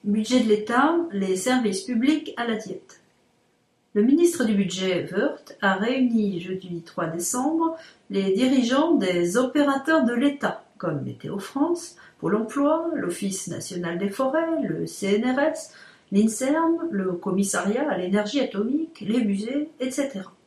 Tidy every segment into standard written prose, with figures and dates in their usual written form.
Budget de l'État, les services publics à la diète. Le ministre du Budget, Woerth, a réuni jeudi 3 décembre les dirigeants des opérateurs de l'État, comme Météo France, Pôle emploi, l'Office national des forêts, le CNRS, l'INSERM, le Commissariat à l'énergie atomique, les musées, etc.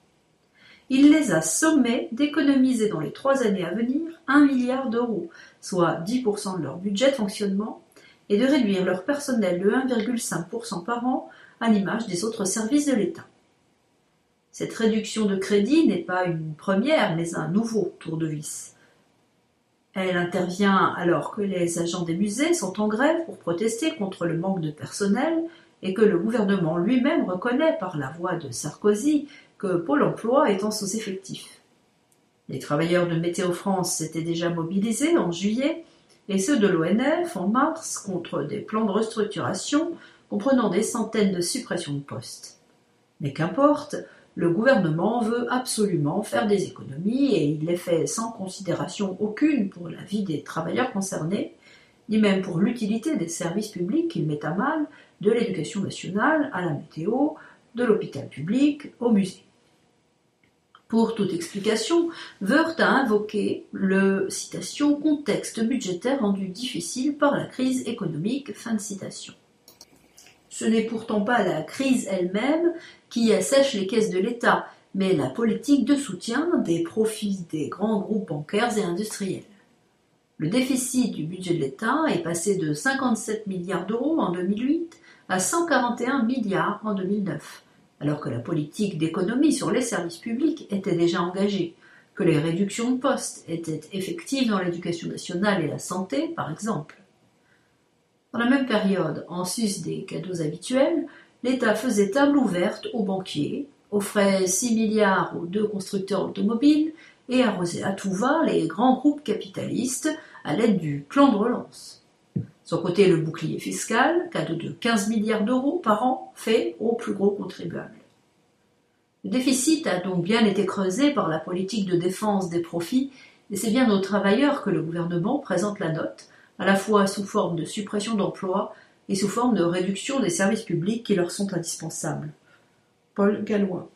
Il les a sommés d'économiser dans les 3 années à venir 1 milliard d'euros, soit 10% de leur budget de fonctionnement, et de réduire leur personnel de 1,5% par an à l'image des autres services de l'État. Cette réduction de crédit n'est pas une première, mais un nouveau tour de vis. Elle intervient alors que les agents des musées sont en grève pour protester contre le manque de personnel et que le gouvernement lui-même reconnaît par la voix de Sarkozy que Pôle emploi est en sous-effectif. Les travailleurs de Météo France s'étaient déjà mobilisés en juillet et ceux de l'ONF en mars contre des plans de restructuration comprenant des centaines de suppressions de postes. Mais qu'importe, le gouvernement veut absolument faire des économies et il les fait sans considération aucune pour la vie des travailleurs concernés, ni même pour l'utilité des services publics qu'il met à mal, de l'éducation nationale à la météo, de l'hôpital public au musée. Pour toute explication, Woerth a invoqué le citation, contexte budgétaire rendu difficile par la crise économique. Fin de citation. Ce n'est pourtant pas la crise elle-même qui assèche les caisses de l'État, mais la politique de soutien des profits des grands groupes bancaires et industriels. Le déficit du budget de l'État est passé de 57 milliards d'euros en 2008 à 141 milliards en 2009. Alors que la politique d'économie sur les services publics était déjà engagée, que les réductions de postes étaient effectives dans l'éducation nationale et la santé, par exemple. Dans la même période, en sus des cadeaux habituels, l'État faisait table ouverte aux banquiers, offrait 6 milliards aux 2 constructeurs automobiles et arrosait à tout va les grands groupes capitalistes à l'aide du plan de relance. Son côté, le bouclier fiscal, cadeau de 15 milliards d'euros par an, fait aux plus gros contribuables. Le déficit a donc bien été creusé par la politique de défense des profits, et c'est bien aux travailleurs que le gouvernement présente la note, à la fois sous forme de suppression d'emplois et sous forme de réduction des services publics qui leur sont indispensables. Paul Gallois.